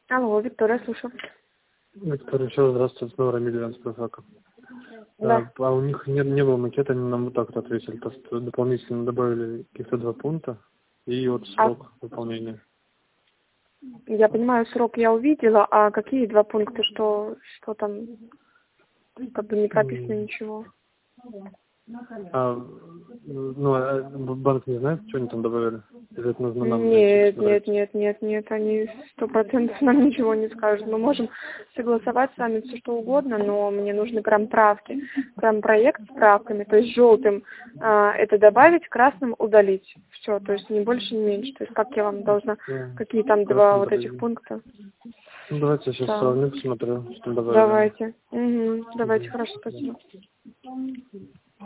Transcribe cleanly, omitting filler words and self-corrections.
Алло, Виктория, слушаю. Виктория, еще раз здравствуйте, снова Рамиль Спасака. Да. А у них не было макета, они нам вот так вот ответили, то, что дополнительно добавили каких-то 2 пункта и вот срок выполнения. Я понимаю, срок я увидела, а какие 2 пункта, что там, как бы не прописано ничего. Банк не знает, что они там добавили? Или это нужно нам? Нет, они 100% нам ничего не скажут. Мы можем согласовать с вами все что угодно, но мне нужны прям правки, прям проект с правками, то есть желтым это добавить, красным удалить. Все, то есть ни больше, ни меньше. То есть как я вам должна, какие там 2 вот этих пункта? Ну, давайте я сейчас сравню, посмотрю, что добавили. Давайте. Давайте, хорошо, спасибо.